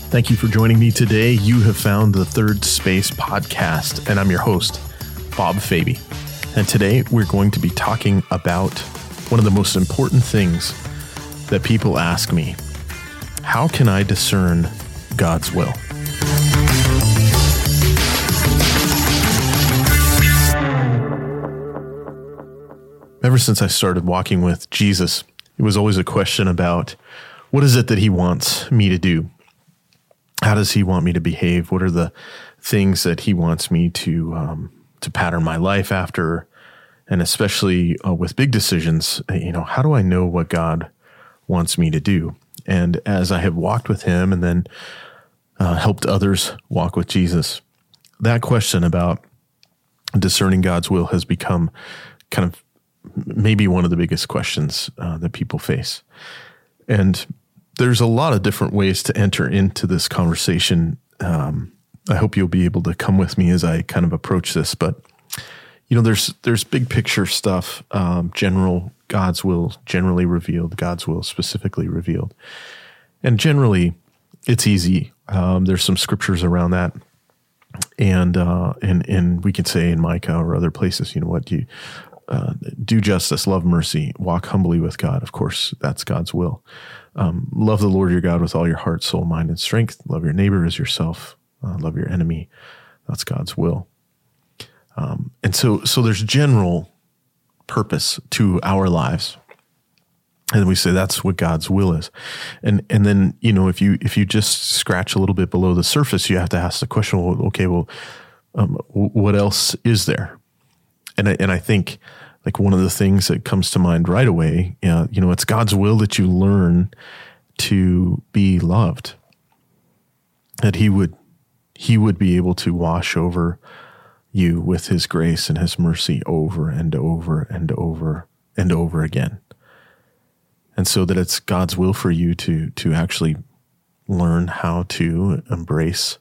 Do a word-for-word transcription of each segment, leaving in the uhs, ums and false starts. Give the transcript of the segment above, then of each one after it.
Thank you for joining me today. You have found the Third Space podcast, and I'm your host, Bob Faby. And today we're going to be talking about one of the most important things that people ask me. How can I discern God's will? Ever since I started walking with Jesus, it was always a question about what is it that he wants me to do? How does he want me to behave? What are the things that he wants me to um, to pattern my life after? And especially uh, with big decisions, you know, how do I know what God wants me to do? And as I have walked with him and then uh, helped others walk with Jesus, that question about discerning God's will has become kind of maybe one of the biggest questions uh, that people face. And there's a lot of different ways to enter into this conversation. Um, I hope you'll be able to come with me as I kind of approach this. But, you know, there's there's big picture stuff, um, general God's will generally revealed, God's will specifically revealed. And generally, it's easy. Um, there's some scriptures around that. And, uh, and, and we can say in Micah or other places, you know what, you uh, do justice, love mercy, walk humbly with God. Of course, that's God's will. Um, love the Lord your God with all your heart, soul, mind, and strength. Love your neighbor as yourself. Uh, love your enemy. That's God's will. Um, and so, so there's general purpose to our lives, and we say that's what God's will is. And and then you know, if you if you just scratch a little bit below the surface, you have to ask the question: well, okay, well, um, what else is there? And I, and I think. Like one of the things that comes to mind right away, uh, you know, it's God's will that you learn to be loved. That he would, he would be able to wash over you with his grace and his mercy over and over and over and over again. And so that it's God's will for you to, to actually learn how to embrace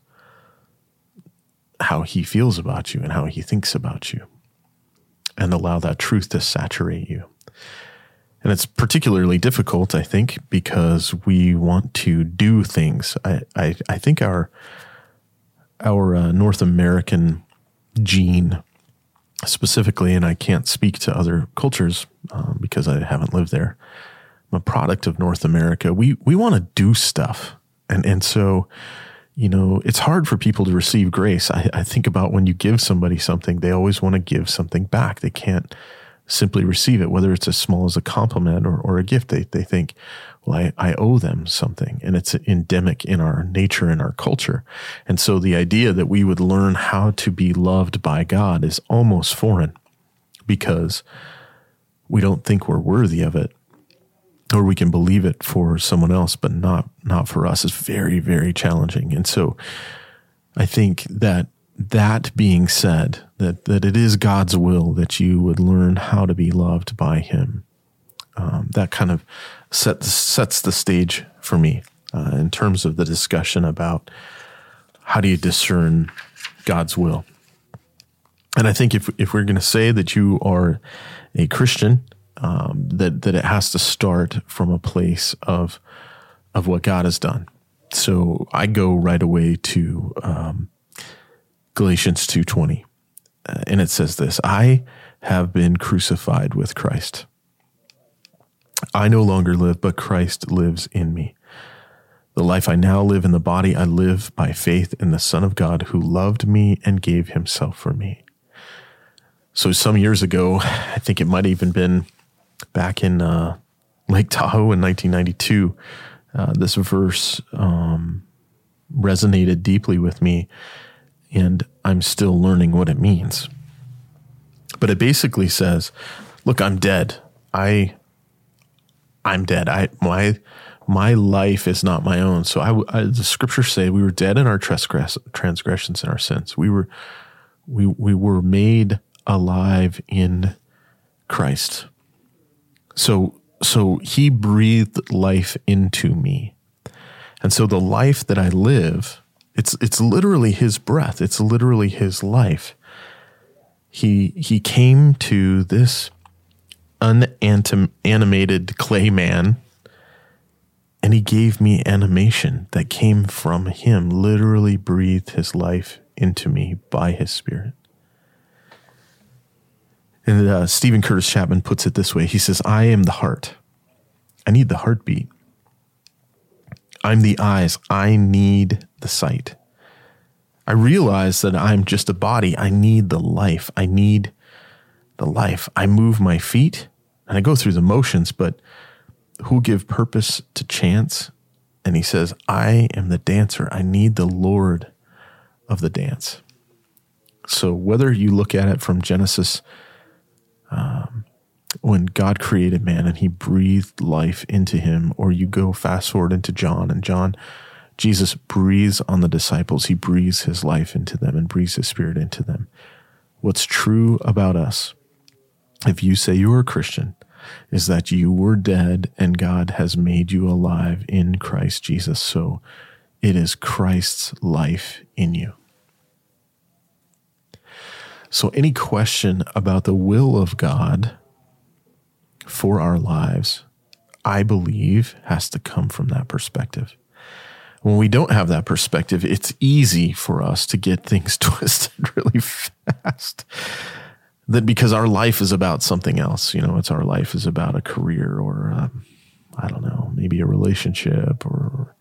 how he feels about you and how he thinks about you, and allow that truth to saturate you. And it's particularly difficult, I think, because we want to do things. I I, I think our our uh, North American gene specifically, and I can't speak to other cultures um, because I haven't lived there. I'm a product of North America. We we want to do stuff, and and so. You know, it's hard for people to receive grace. I, I think about when you give somebody something, they always want to give something back. They can't simply receive it, whether it's as small as a compliment or, or a gift. They they think, well, I, I owe them something. And it's endemic in our nature and our culture. And so the idea that we would learn how to be loved by God is almost foreign because we don't think we're worthy of it. Or we can believe it for someone else, but not not for us. It's very, very challenging. And so I think that that being said, that that it is God's will that you would learn how to be loved by him, um, that kind of set, sets the stage for me uh, in terms of the discussion about how do you discern God's will. And I think if if we're going to say that you are a Christian, Um, that that it has to start from a place of of what God has done. So I go right away to um, Galatians two twenty, uh, and it says this: I have been crucified with Christ. I no longer live, but Christ lives in me. The life I now live in the body, I live by faith in the Son of God who loved me and gave himself for me. So some years ago, I think it might have even been back in uh, Lake Tahoe in nineteen ninety-two, uh, this verse um, resonated deeply with me, and I'm still learning what it means. But it basically says, look, I'm dead. I, I'm dead. I my my life is not my own. So I, I the scriptures say we were dead in our transgress, transgressions and our sins. We were we we were made alive in Christ. So, so he breathed life into me. And so the life that I live, it's, it's literally his breath. It's literally his life. He, he came to this unanimated clay man And he gave me animation that came from him, literally breathed his life into me by his Spirit. And uh, Stephen Curtis Chapman puts it this way. He says, I am the heart. I need the heartbeat. I'm the eyes. I need the sight. I realize that I'm just a body. I need the life. I need the life. I move my feet and I go through the motions, but who give purpose to chance? And he says, I am the dancer. I need the Lord of the dance. So whether you look at it from Genesis, um, when God created man and he breathed life into him, or you go fast forward into John, and John, Jesus breathes on the disciples. He breathes his life into them and breathes his Spirit into them. What's true about us, if you say you are a Christian, is that you were dead and God has made you alive in Christ Jesus. So it is Christ's life in you. So any question about the will of God for our lives, I believe, has to come from that perspective. When we don't have that perspective, it's easy for us to get things twisted really fast. That because our life is about something else, you know, it's our life is about a career or, um, I don't know, maybe a relationship or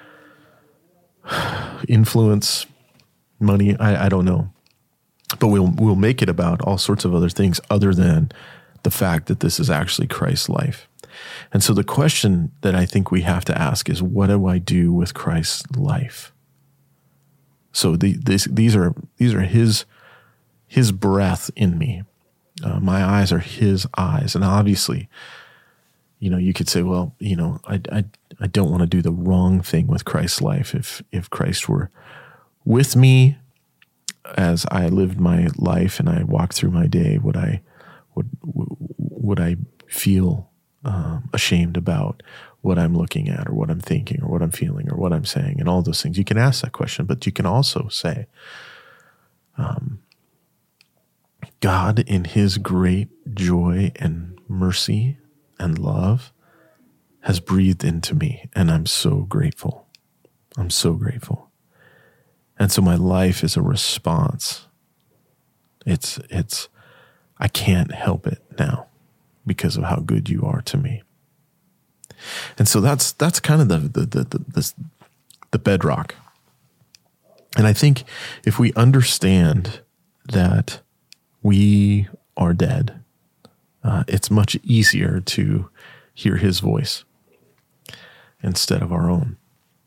influence, money. I, I don't know. But we'll we'll make it about all sorts of other things other than the fact that this is actually Christ's life. And so the question that I think we have to ask is, what do I do with Christ's life? So the, this, these are these are his his breath in me. Uh, my eyes are his eyes, and obviously, you know, you could say, well, you know, I I I don't want to do the wrong thing with Christ's life. If if Christ were with me as I lived my life and I walked through my day, would I would would I feel um, ashamed about what I'm looking at or what I'm thinking or what I'm feeling or what I'm saying and all those things? You can ask that question, but you can also say, um, God in his great joy and mercy and love has breathed into me, and I'm so grateful. I'm so grateful. And so my life is a response. It's, it's, I can't help it now because of how good you are to me. And so that's, that's kind of the, the, the, the, the, the bedrock. And I think if we understand that we are dead, uh, it's much easier to hear his voice instead of our own.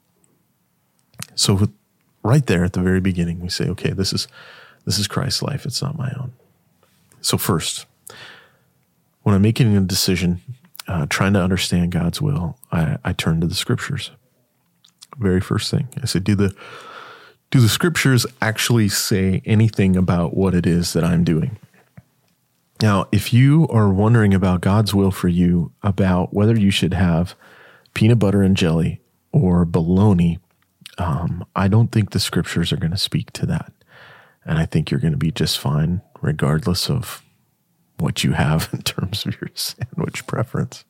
So with, right there at the very beginning, we say, okay, this is this is Christ's life. It's not my own. So first, when I'm making a decision, uh, trying to understand God's will, I, I turn to the scriptures. Very first thing, I say, do the do the scriptures actually say anything about what it is that I'm doing? Now, if you are wondering about God's will for you, about whether you should have peanut butter and jelly or bologna, Um, I don't think the scriptures are going to speak to that. And I think you're going to be just fine regardless of what you have in terms of your sandwich preference.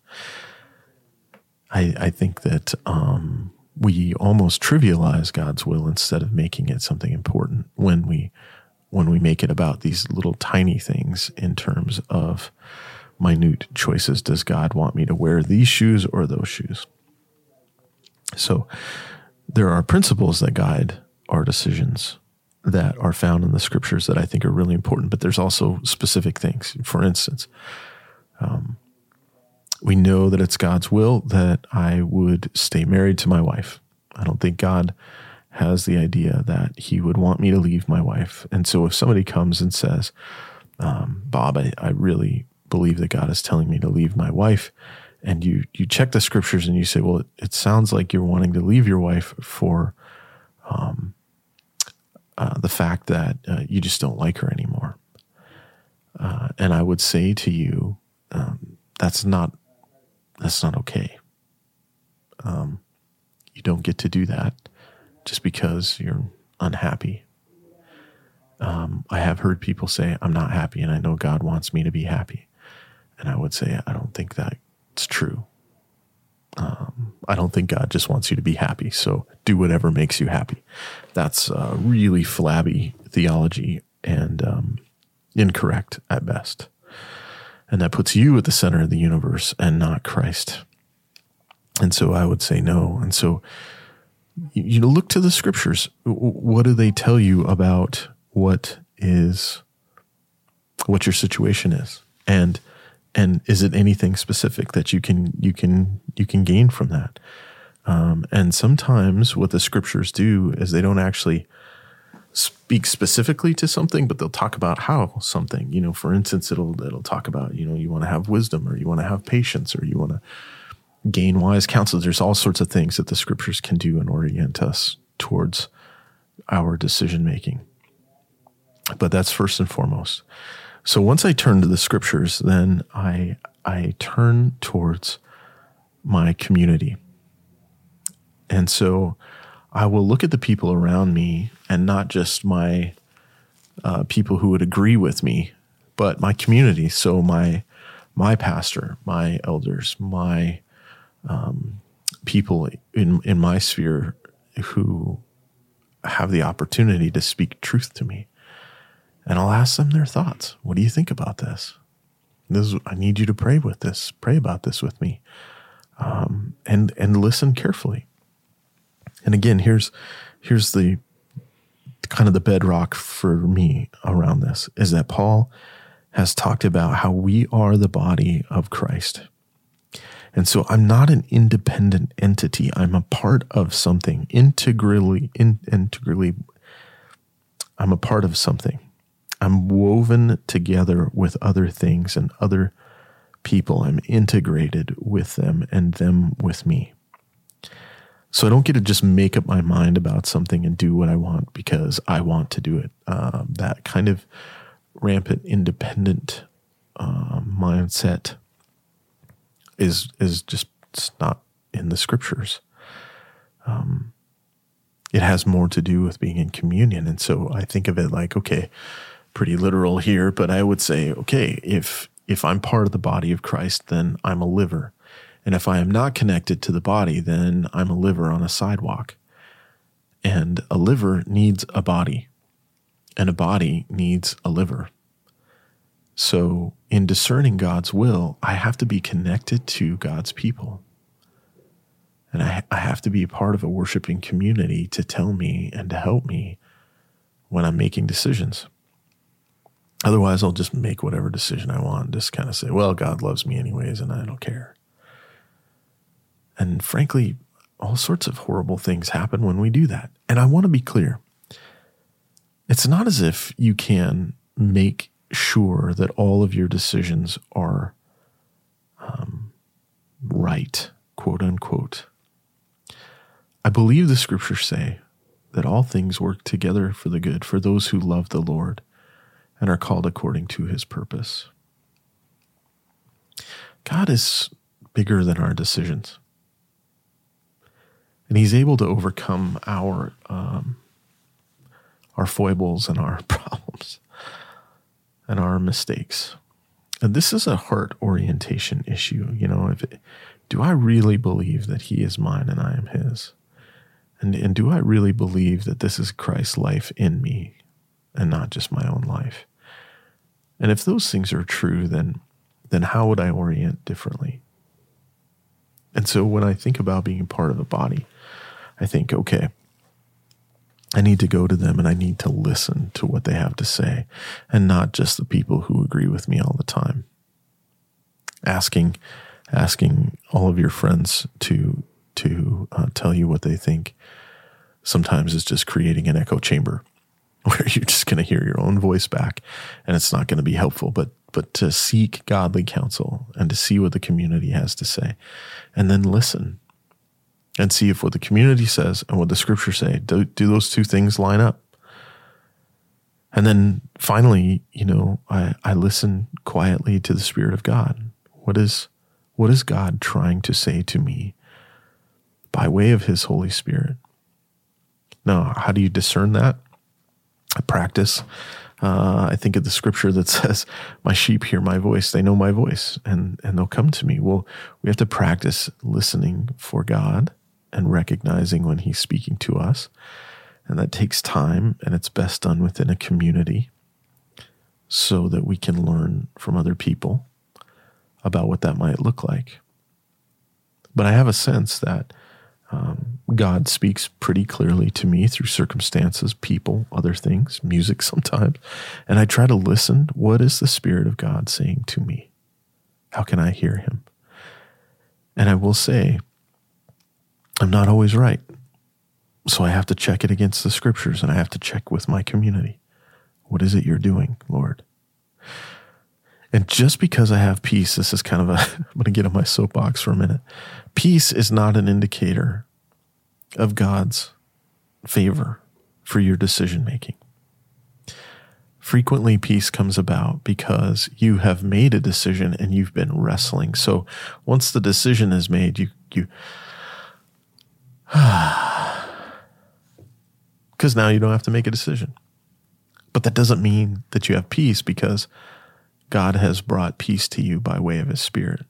I, I think that um, we almost trivialize God's will instead of making it something important when we when we make it about these little tiny things in terms of minute choices. Does God want me to wear these shoes or those shoes? So there are principles that guide our decisions that are found in the scriptures that I think are really important, but there's also specific things. For instance, um, we know that it's God's will that I would stay married to my wife. I don't think God has the idea that he would want me to leave my wife. And so if somebody comes and says, um, Bob, I, I really believe that God is telling me to leave my wife, and you you check the scriptures and you say, well, it, it sounds like you're wanting to leave your wife for um, uh, the fact that uh, you just don't like her anymore. Uh, and I would say to you, um, that's not that's not okay. Um, you don't get to do that just because you're unhappy. Um, I have heard people say, I'm not happy, and I know God wants me to be happy. And I would say, I don't think that it's true. Um, I don't think God just wants you to be happy. So do whatever makes you happy. That's uh, really flabby theology and um, incorrect at best. And that puts you at the center of the universe and not Christ. And so I would say no. And so you know, look to the scriptures. What do they tell you about what is, what your situation is? And And is it anything specific that you can you can you can gain from that? Um, and sometimes what the scriptures do is they don't actually speak specifically to something, but they'll talk about how something. You know, for instance, it'll it'll talk about, you know, you want to have wisdom, or you want to have patience, or you want to gain wise counsel. There's all sorts of things that the scriptures can do and orient us towards our decision making. But that's first and foremost. So once I turn to the scriptures, then I I turn towards my community. And so I will look at the people around me, and not just my uh, people who would agree with me, but my community. So my my pastor, my elders, my um, people in in my sphere who have the opportunity to speak truth to me. And I'll ask them their thoughts. What do you think about this? This is, I need you to pray with this. Pray about this with me, um, and and listen carefully. And again, here's here's the kind of the bedrock for me around this is that Paul has talked about how we are the body of Christ, and so I'm not an independent entity. I'm a part of something integrally. In, integrally, I'm a part of something. I'm woven together with other things and other people. I'm integrated with them and them with me. So I don't get to just make up my mind about something and do what I want because I want to do it. Um, that kind of rampant independent uh, mindset is is just it's not in the scriptures. Um, it has more to do with being in communion. And so I think of it like, okay, pretty literal here, but I would say, okay, if if I'm part of the body of Christ, then I'm a liver. And if I am not connected to the body, then I'm a liver on a sidewalk. And a liver needs a body, and a body needs a liver. So in discerning God's will, I have to be connected to God's people. And I, I have to be a part of a worshiping community to tell me and to help me when I'm making decisions. Otherwise, I'll just make whatever decision I want, just kind of say, well, God loves me anyways, and I don't care. And frankly, all sorts of horrible things happen when we do that. And I want to be clear. It's not as if you can make sure that all of your decisions are um, right, quote unquote. I believe the scriptures say that all things work together for the good for those who love the Lord and are called according to his purpose. God is bigger than our decisions. And he's able to overcome our um, our foibles and our problems and our mistakes. And this is a heart orientation issue. You know, if it, do I really believe that he is mine and I am his? And, and do I really believe that this is Christ's life in me and not just my own life? And if those things are true, then then how would I orient differently? And so when I think about being part of a body, I think, okay, I need to go to them and I need to listen to what they have to say, and not just the people who agree with me all the time. Asking, asking all of your friends to to uh, tell you what they think sometimes is just creating an echo chamber where you're just going to hear your own voice back, and it's not going to be helpful. But but to seek godly counsel and to see what the community has to say, and then listen and see if what the community says and what the scriptures say, do, do those two things line up? And then finally, you know, I, I listen quietly to the Spirit of God. What is what is God trying to say to me by way of his Holy Spirit? Now, how do you discern that? I practice. Uh, I think of the scripture that says, my sheep hear my voice. They know my voice and, and they'll come to me. Well, we have to practice listening for God and recognizing when he's speaking to us. And that takes time, and it's best done within a community so that we can learn from other people about what that might look like. But I have a sense that um, God speaks pretty clearly to me through circumstances, people, other things, music sometimes. And I try to listen. What is the Spirit of God saying to me? How can I hear him? And I will say, I'm not always right. So I have to check it against the scriptures, and I have to check with my community. What is it you're doing, Lord? And just because I have peace, this is kind of a, I'm going to get on my soapbox for a minute. Peace is not an indicator of God's favor for your decision making. Frequently, peace comes about because you have made a decision and you've been wrestling. So once the decision is made, you, you, because now you don't have to make a decision. But that doesn't mean that you have peace, because God has brought peace to you by way of his Spirit.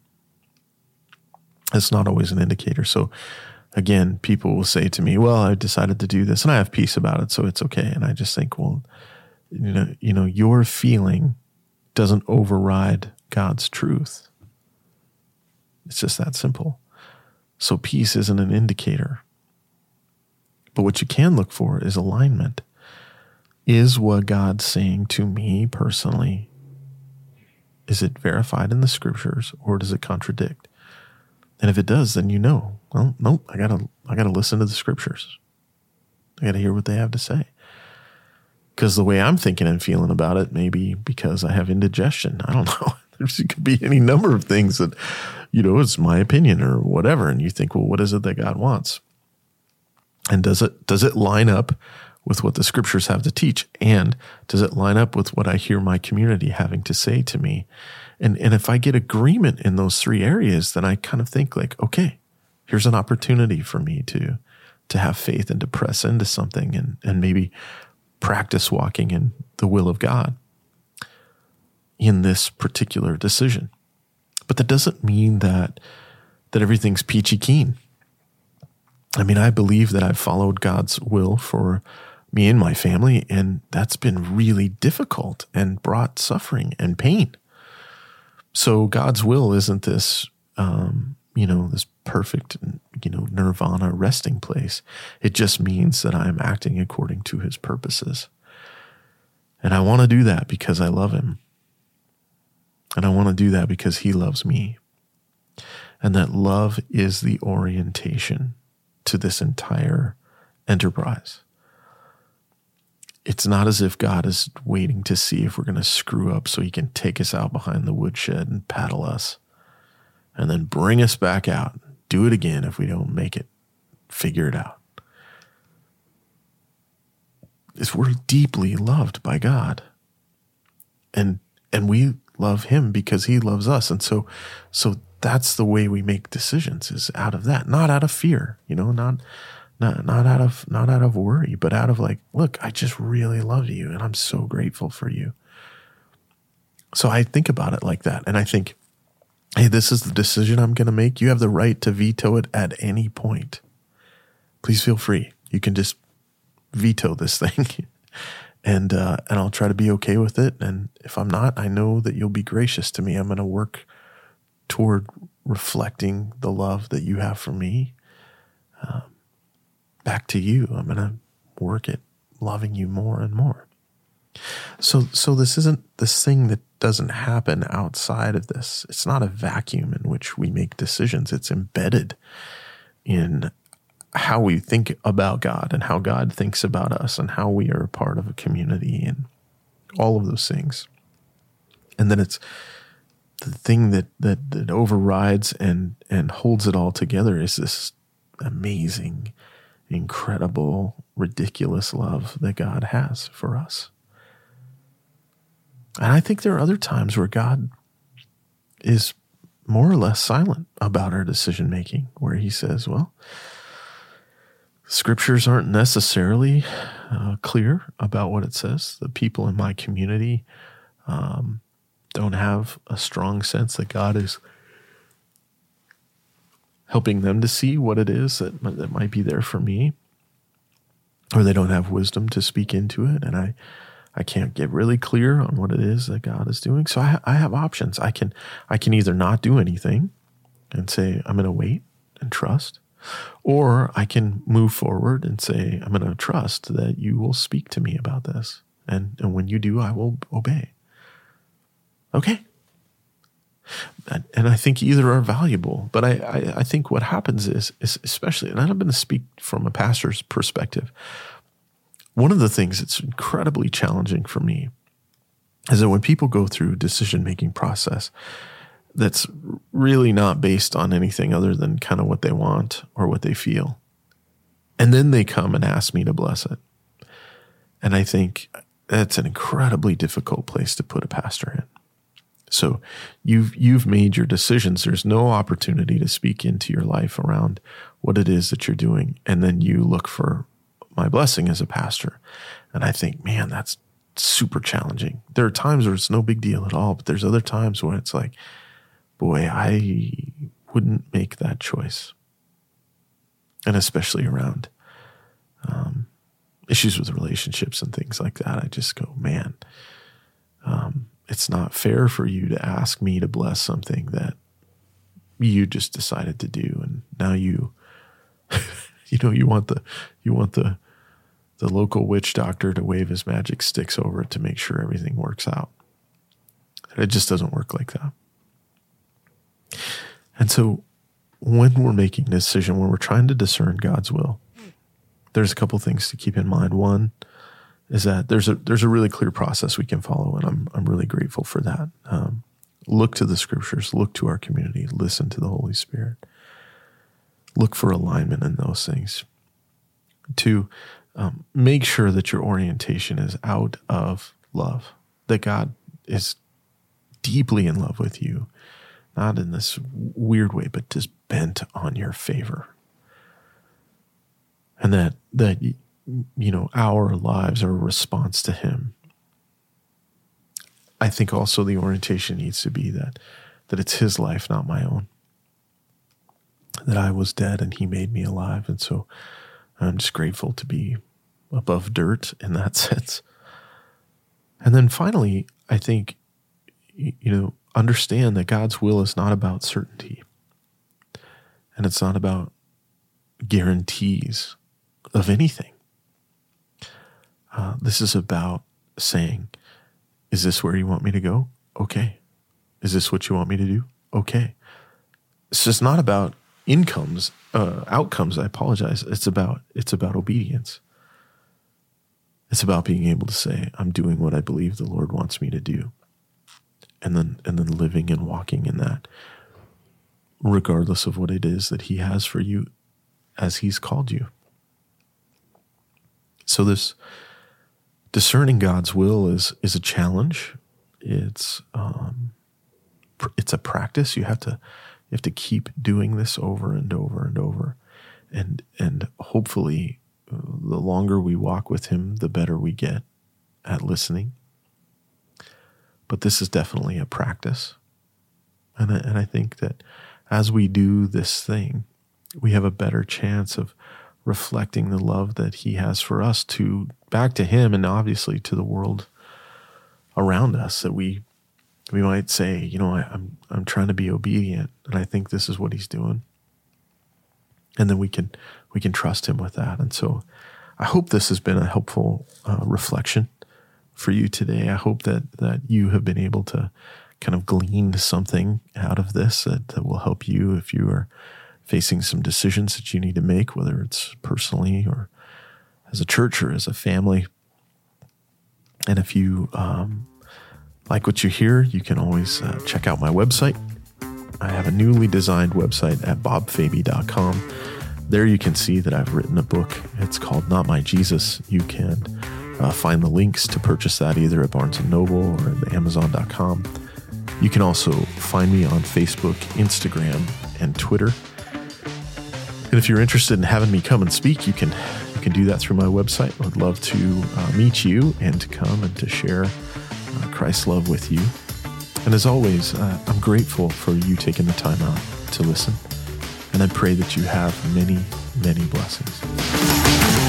It's not always an indicator. So again, people will say to me, well, I decided to do this and I have peace about it, so it's okay. And I just think, well, you know, you know, your feeling doesn't override God's truth. It's just that simple. So peace isn't an indicator. But what you can look for is alignment. Is what God's saying to me personally, is it verified in the scriptures, or does it contradict? And if it does, then you know, well, nope, I gotta, I gotta listen to the scriptures. I gotta hear what they have to say. Because the way I'm thinking and feeling about it, maybe because I have indigestion. I don't know. There could be any number of things that, you know, it's my opinion or whatever. And you think, well, what is it that God wants? And does it, does it line up with what the scriptures have to teach? And does it line up with what I hear my community having to say to me? And, and if I get agreement in those three areas, then I kind of think like, okay, here's an opportunity for me to, to have faith and to press into something and, and maybe practice walking in the will of God in this particular decision. But that doesn't mean that, that everything's peachy keen. I mean, I believe that I've followed God's will for me and my family, and that's been really difficult and brought suffering and pain. So God's will isn't this, um, you know, this perfect, you know, nirvana resting place. It just means that I'm acting according to his purposes. And I want to do that because I love him. And I want to do that because he loves me. And that love is the orientation to this entire enterprise. It's not as if God is waiting to see if we're going to screw up so he can take us out behind the woodshed and paddle us and then bring us back out. Do it again if we don't make it. Figure it out. Is we're deeply loved by God. And and we love him because he loves us. And so so that's the way we make decisions, is out of that, not out of fear, you know, not not not out of not out of worry, but out of like, look, I just really love you and I'm so grateful for you. So I think about it like that, and I think, hey, this is the decision I'm going to make. You have the right to veto it at any point. Please feel free. You can just veto this thing, and uh, and I'll try to be okay with it. And if I'm not, I know that you'll be gracious to me. I'm going to work toward reflecting the love that you have for me um, back to you. I'm going to work at loving you more and more. So, so this isn't this thing that doesn't happen outside of this. It's not a vacuum in which we make decisions. It's embedded in how we think about God and how God thinks about us and how we are a part of a community and all of those things. And then it's the thing that, that, that overrides and, and holds it all together is this amazing, incredible, ridiculous love that God has for us. And I think there are other times where God is more or less silent about our decision making, where he says, well, Scriptures aren't necessarily uh, clear about what it says. The people in my community um, don't have a strong sense that God is helping them to see what it is that, that might be there for me, or they don't have wisdom to speak into it. And I, I can't get really clear on what it is that God is doing. So I, I have options. I can, I can either not do anything and say, I'm going to wait and trust, or I can move forward and say, I'm going to trust that you will speak to me about this. And, and when you do, I will obey. Okay. And I think either are valuable, but I, I, I think what happens is, is especially, and I'm going to speak from a pastor's perspective, one of the things that's incredibly challenging for me is that when people go through a decision-making process that's really not based on anything other than kind of what they want or what they feel, and then they come and ask me to bless it. And I think that's an incredibly difficult place to put a pastor in. So you've you've made your decisions. There's no opportunity to speak into your life around what it is that you're doing. And then you look for my blessing as a pastor. And I think, man, that's super challenging. There are times where it's no big deal at all, but there's other times where it's like, boy, I wouldn't make that choice. And especially around um, issues with relationships and things like that. I just go, man, um, it's not fair for you to ask me to bless something that you just decided to do. And now you, you know, you want the, you want the, the local witch doctor to wave his magic sticks over it to make sure everything works out. And it just doesn't work like that. And so when we're making a decision, when we're trying to discern God's will, there's a couple things to keep in mind. One is that there's a there's a really clear process we can follow, and I'm I'm really grateful for that. Um, look to the Scriptures, look to our community, listen to the Holy Spirit. Look for alignment in those things. Two, um, make sure that your orientation is out of love, that God is deeply in love with you, not in this weird way, but just bent on your favor. And that that you know, our lives are a response to him. I think also the orientation needs to be that, that it's his life, not my own. That I was dead and he made me alive. And so I'm just grateful to be above dirt in that sense. And then finally, I think, you know, understand that God's will is not about certainty. And it's not about guarantees of anything. Uh, this is about saying, is this where you want me to go? Okay. Is this what you want me to do? Okay. It's just not about incomes, uh, outcomes. I apologize. It's about, it's about obedience. It's about being able to say, I'm doing what I believe the Lord wants me to do. And then, and then living and walking in that, regardless of what it is that he has for you as he's called you. So this discerning God's will is is a challenge. It's um, pr- it's a practice. You have to you have to keep doing this over and over and over, and and hopefully, uh, the longer we walk with him, the better we get at listening. But this is definitely a practice, and I, and I think that as we do this thing, we have a better chance of reflecting the love that he has for us to back to him and obviously to the world around us. That we we might say, you know, I, I'm I'm trying to be obedient, and I think this is what he's doing, and then we can we can trust him with that. And so, I hope this has been a helpful uh, reflection for you today. I hope that that you have been able to kind of glean something out of this that, that will help you if you are facing some decisions that you need to make, whether it's personally or as a church or as a family. And if you um, like what you hear, you can always uh, check out my website. I have a newly designed website at bob faby dot com. There you can see that I've written a book. It's called Not My Jesus. You can uh, find the links to purchase that either at Barnes and Noble or at amazon dot com. You can also find me on Facebook, Instagram, and Twitter. And if you're interested in having me come and speak, you can you can do that through my website. I would love to uh, meet you and to come and to share uh, Christ's love with you. And as always, uh, I'm grateful for you taking the time out to listen. And I pray that you have many, many blessings.